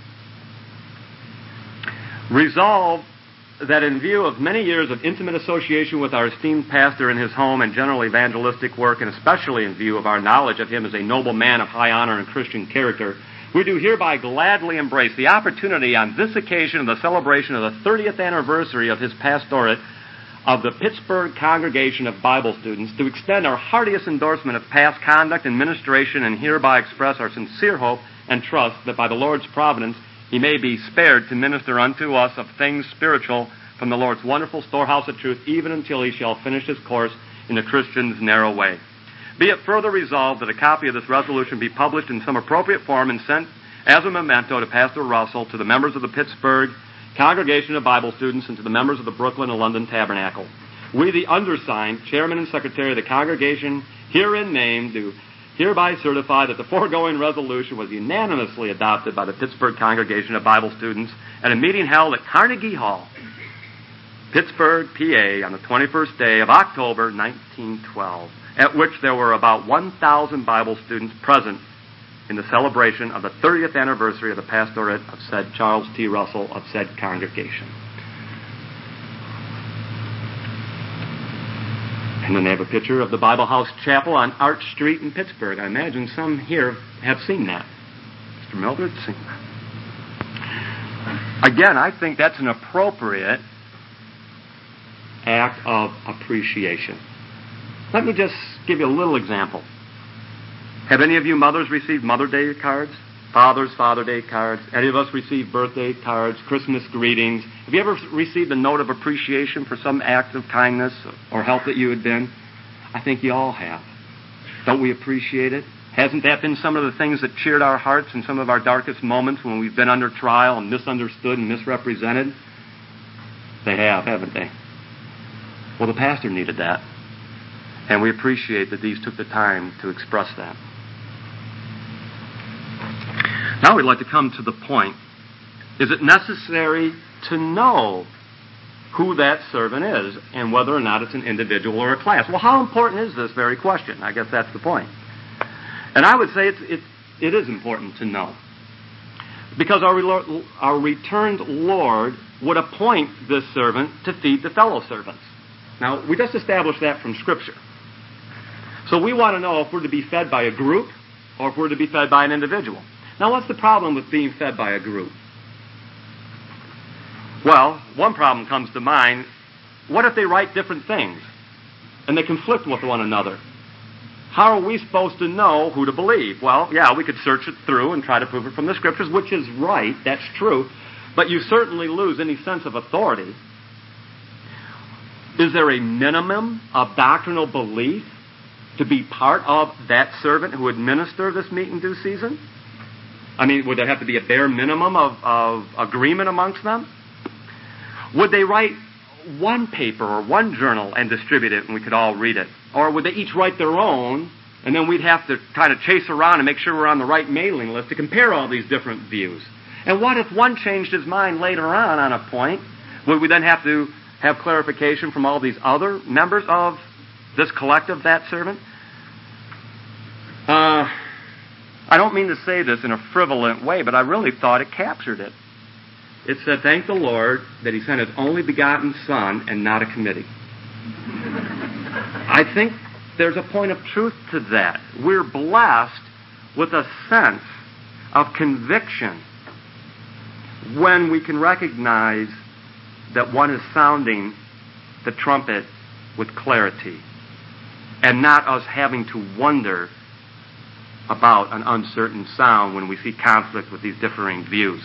Resolve that in view of many years of intimate association with our esteemed pastor in his home and general evangelistic work, and especially in view of our knowledge of him as a noble man of high honor and Christian character, we do hereby gladly embrace the opportunity on this occasion of the celebration of the 30th anniversary of his pastorate of the Pittsburgh Congregation of Bible Students to extend our heartiest endorsement of past conduct and ministration, and hereby express our sincere hope and trust that by the Lord's providence he may be spared to minister unto us of things spiritual from the Lord's wonderful storehouse of truth, even until he shall finish his course in the Christian's narrow way. Be it further resolved that a copy of this resolution be published in some appropriate form and sent as a memento to Pastor Russell, to the members of the Pittsburgh Congregation of Bible Students, and to the members of the Brooklyn and London Tabernacle. We, the undersigned, Chairman and Secretary of the Congregation, herein named, do hereby certify that the foregoing resolution was unanimously adopted by the Pittsburgh Congregation of Bible Students at a meeting held at Carnegie Hall, Pittsburgh, PA, on the 21st day of October, 1912, at which there were about 1,000 Bible students present in the celebration of the 30th anniversary of the pastorate of said Charles T. Russell of said congregation. And then they have a picture of the Bible House Chapel on Arch Street in Pittsburgh. I imagine some here have seen that. Mr. Mildred, seen that. Again, I think that's an appropriate act of appreciation. Let me just give you a little example. Have any of you mothers received Mother Day cards? Fathers, Father Day cards? Any of us received birthday cards, Christmas greetings? Have you ever received a note of appreciation for some act of kindness or help that you had been? I think you all have. Don't we appreciate it? Hasn't that been some of the things that cheered our hearts in some of our darkest moments when we've been under trial and misunderstood and misrepresented? They have, haven't they? Well, the pastor needed that. And we appreciate that these took the time to express that. Now we'd like to come to the point. Is it necessary to know who that servant is and whether or not it's an individual or a class? Well, how important is this very question? I guess that's the point. And I would say it is important to know. Because our returned Lord would appoint this servant to feed the fellow servants. Now, we just established that from Scripture. So we want to know if we're to be fed by a group or if we're to be fed by an individual. Now, what's the problem with being fed by a group? Well, one problem comes to mind. What if they write different things and they conflict with one another? How are we supposed to know who to believe? Well, yeah, we could search it through and try to prove it from the Scriptures, which is right, that's true, but you certainly lose any sense of authority. Is there a minimum of doctrinal belief to be part of that servant who would minister this meat in due season? I mean, would there have to be a bare minimum of agreement amongst them? Would they write one paper or one journal and distribute it and we could all read it? Or would they each write their own and then we'd have to kind of chase around and make sure we're on the right mailing list to compare all these different views? And what if one changed his mind later on a point? Would we then have to have clarification from all these other members of this collective, that servant? I don't mean to say this in a frivolent way, but I really thought it captured it. It said, thank the Lord that he sent his only begotten Son and not a committee. I think there's a point of truth to that. We're blessed with a sense of conviction when we can recognize that one is sounding the trumpet with clarity and not us having to wonder about an uncertain sound when we see conflict with these differing views.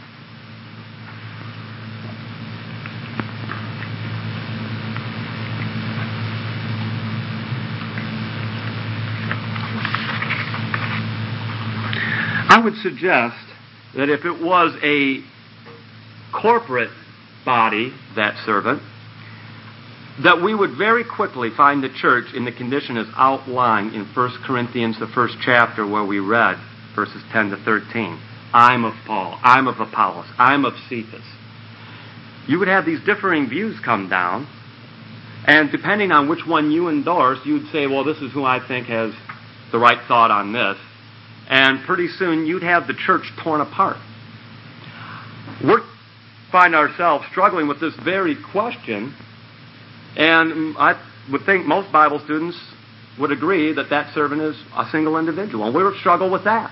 I would suggest that if it was a corporate body, that servant, that we would very quickly find the church in the condition as outlined in 1 Corinthians, the first chapter, where we read verses 10 to 13. I'm of Paul, I'm of Apollos, I'm of Cephas. You would have these differing views come down, and depending on which one you endorse, you'd say, well, this is who I think has the right thought on this. and pretty soon you'd have the church torn apart. We find ourselves struggling with this very question, and I would think most Bible students would agree that that servant is a single individual, and we would struggle with that.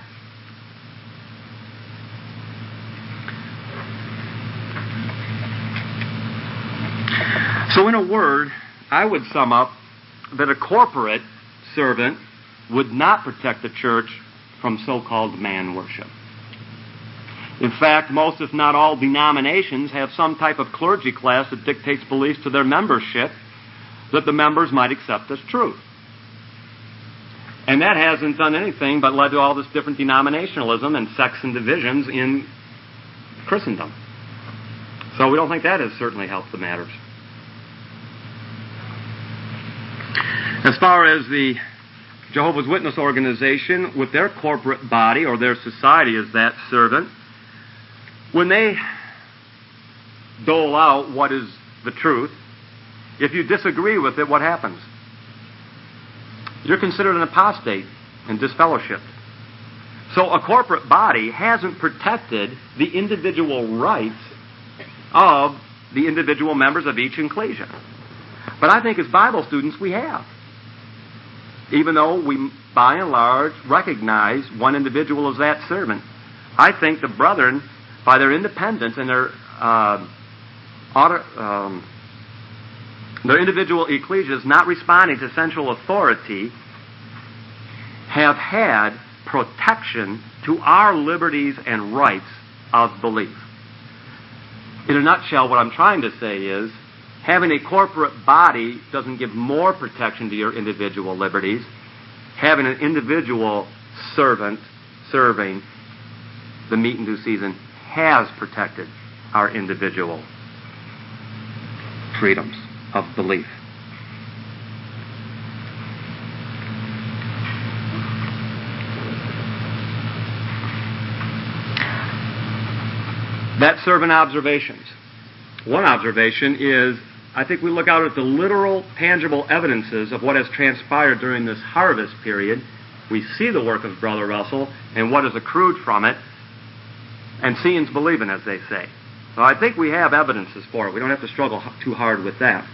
So in a word, I would sum up that a corporate servant would not protect the church from so-called man worship. In fact, most, if not all, denominations have some type of clergy class that dictates beliefs to their membership that the members might accept as truth. And that hasn't done anything but led to all this different denominationalism and sects and divisions in Christendom. So we don't think that has certainly helped the matters. As far as the Jehovah's Witness organization, with their corporate body or their society as that servant, when they dole out what is the truth, if you disagree with it, what happens? You're considered an apostate and disfellowshipped. So a corporate body hasn't protected the individual rights of the individual members of each ecclesia. But I think as Bible students we have. Even though we, by and large, recognize one individual as that servant, I think the brethren, by their independence and their individual ecclesias not responding to central authority, have had protection to our liberties and rights of belief. In a nutshell, what I'm trying to say is, having a corporate body doesn't give more protection to your individual liberties. Having an individual servant serving the meat and due season has protected our individual freedoms of belief. That servant observations. One observation is, I think we look out at the literal, tangible evidences of what has transpired during this harvest period. We see the work of Brother Russell and what is accrued from it, and seeing's believing, as they say. So I think we have evidences for it. We don't have to struggle too hard with that.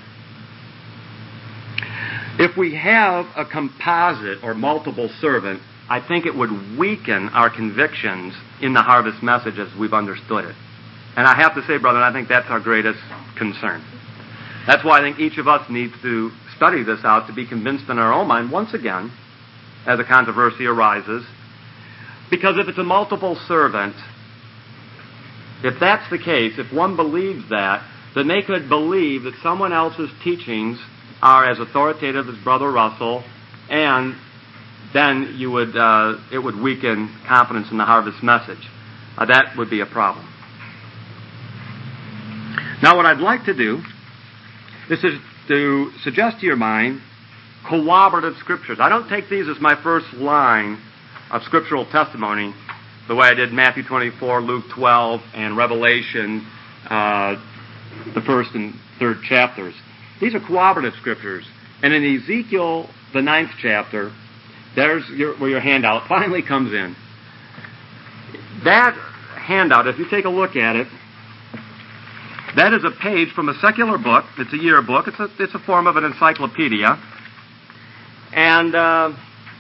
If we have a composite or multiple servant, I think it would weaken our convictions in the harvest message as we've understood it. And I have to say, brother, I think that's our greatest concern. That's why I think each of us needs to study this out to be convinced in our own mind, once again, as a controversy arises. Because if it's a multiple servant, if that's the case, if one believes that, then they could believe that someone else's teachings are as authoritative as Brother Russell, and then it would weaken confidence in the harvest message. That would be a problem. Now, what I'd like to do is to suggest to your mind corroborative scriptures. I don't take these as my first line of scriptural testimony the way I did Matthew 24, Luke 12, and Revelation, the first and third chapters. These are corroborative scriptures. And in Ezekiel, the 9th chapter, there's where your handout finally comes in. That handout, if you take a look at it, that is a page from a secular book. It's a yearbook. It's a form of an encyclopedia. And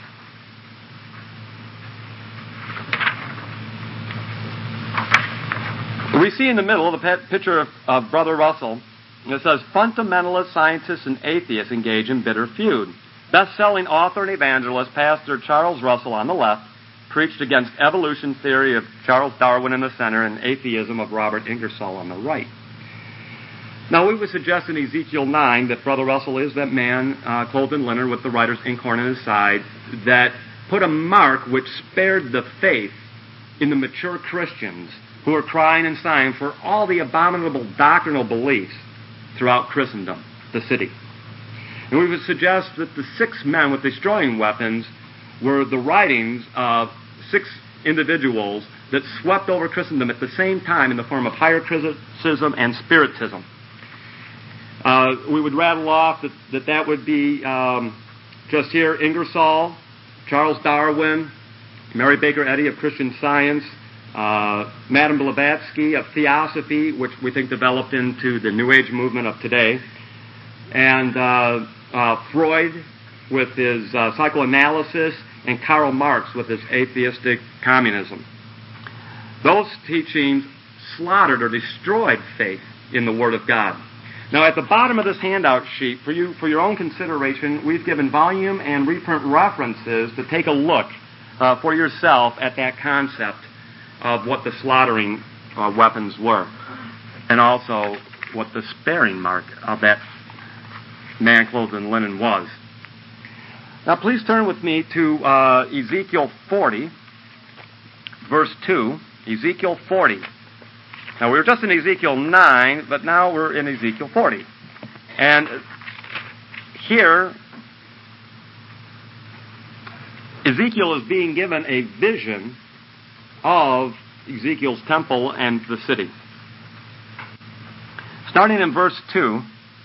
we see in the middle the picture of Brother Russell. It says, fundamentalists, scientists, and atheists engage in bitter feud. Best-selling author and evangelist, Pastor Charles Russell on the left, preached against evolution theory of Charles Darwin in the center and atheism of Robert Ingersoll on the right. Now, we would suggest in Ezekiel 9 that Brother Russell is that man clothed in linen with the writer's inkhorn in his side that put a mark which spared the faith in the mature Christians who are crying and sighing for all the abominable doctrinal beliefs throughout Christendom, the city. And we would suggest that the 6 men with destroying weapons were the writings of 6 individuals that swept over Christendom at the same time in the form of higher criticism and spiritism. We would rattle off that would be just here Ingersoll, Charles Darwin, Mary Baker Eddy of Christian Science, Madame Blavatsky of Theosophy, which we think developed into the New Age movement of today, and Freud with his psychoanalysis, and Karl Marx with his atheistic communism. Those teachings slaughtered or destroyed faith in the Word of God. Now, at the bottom of this handout sheet, for your own consideration, we've given volume and reprint references to take a look for yourself at that concept of what the slaughtering weapons were, and also what the sparing mark of that man clothed in linen was. Now, please turn with me to Ezekiel 40, verse 2. Ezekiel 40. Now, we were just in Ezekiel 9, but now we're in Ezekiel 40. And here, Ezekiel is being given a vision of Ezekiel's temple and the city. Starting in verse 2,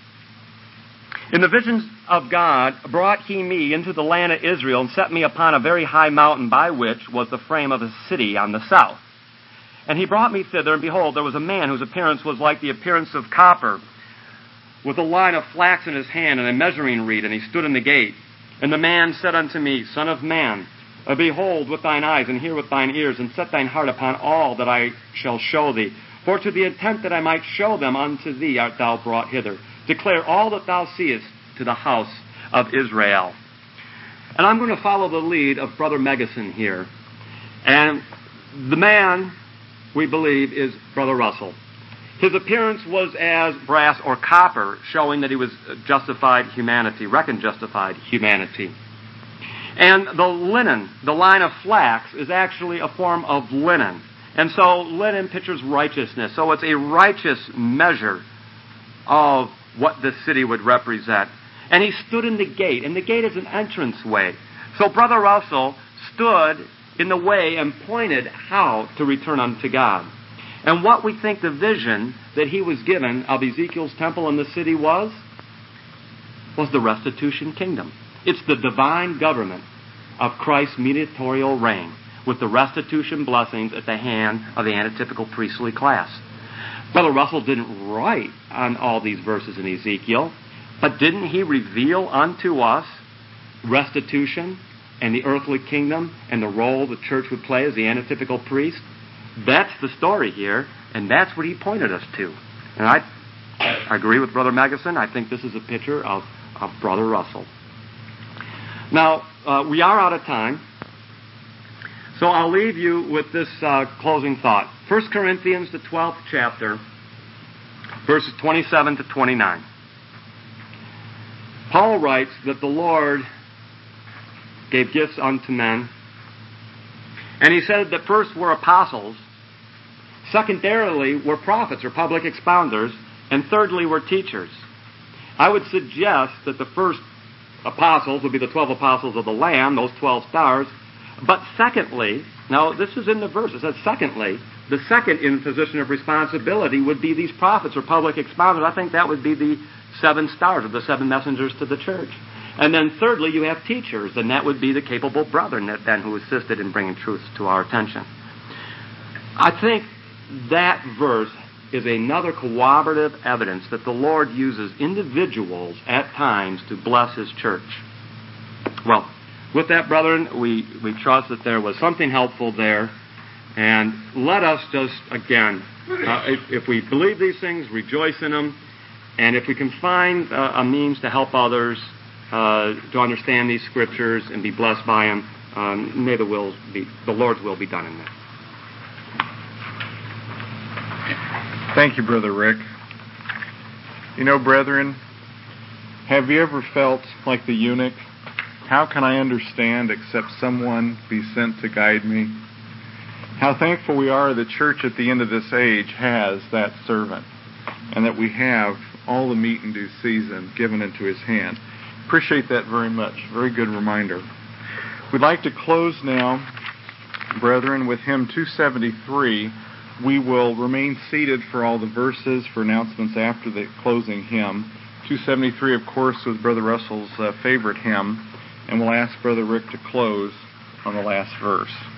in the visions of God brought he me into the land of Israel and set me upon a very high mountain by which was the frame of a city on the south. And he brought me thither, and behold, there was a man whose appearance was like the appearance of copper, with a line of flax in his hand and a measuring reed, and he stood in the gate. And the man said unto me, Son of man, behold with thine eyes, and hear with thine ears, and set thine heart upon all that I shall show thee. For to the intent that I might show them unto thee art thou brought hither. Declare all that thou seest to the house of Israel. And I'm going to follow the lead of Brother Megason here. And the man, we believe, is Brother Russell. His appearance was as brass or copper, showing that he was justified humanity, reckoned justified humanity. And the linen, the line of flax, is actually a form of linen. And so linen pictures righteousness. So it's a righteous measure of what this city would represent. And he stood in the gate, and the gate is an entrance way. So Brother Russell stood in the way and pointed how to return unto God. And what we think the vision that he was given of Ezekiel's temple and the city was the restitution kingdom. It's the divine government of Christ's mediatorial reign, with the restitution blessings at the hand of the antitypical priestly class. Brother Russell didn't write on all these verses in Ezekiel, but didn't he reveal unto us restitution and the earthly kingdom and the role the church would play as the antitypical priest? That's the story here, and that's what he pointed us to. And I agree with Brother Megason. I think this is a picture of Brother Russell. Now, we are out of time, so I'll leave you with this closing thought. 1 Corinthians, the 12th chapter, verses 27 to 29. Paul writes that the Lord gave gifts unto men, and he said that first were apostles, secondarily were prophets or public expounders, and thirdly were teachers. I would suggest that the first apostles would be the 12 apostles of the Lamb, those 12 stars, but secondly, now this is in the verse, it says secondly, the second in position of responsibility would be these prophets or public expounders. I think that would be the 7 stars or the 7 messengers to the church. And then thirdly, you have teachers, and that would be the capable brethren then who assisted in bringing truth to our attention. I think that verse is another corroborative evidence that the Lord uses individuals at times to bless His church. Well, with that, brethren, we trust that there was something helpful there, and let us just, again, if we believe these things, rejoice in them, and if we can find a means to help others to understand these scriptures and be blessed by them, may the Lord's will be done in that. Thank you, Brother Rick. You know, brethren, have you ever felt like the eunuch? How can I understand except someone be sent to guide me? How thankful we are the church at the end of this age has that servant, and that we have all the meat in due season given into his hand. Appreciate that very much. Very good reminder. We'd like to close now, brethren, with hymn 273. We will remain seated for all the verses for announcements after the closing hymn. 273, of course, was Brother Russell's favorite hymn, and we'll ask Brother Rick to close on the last verse.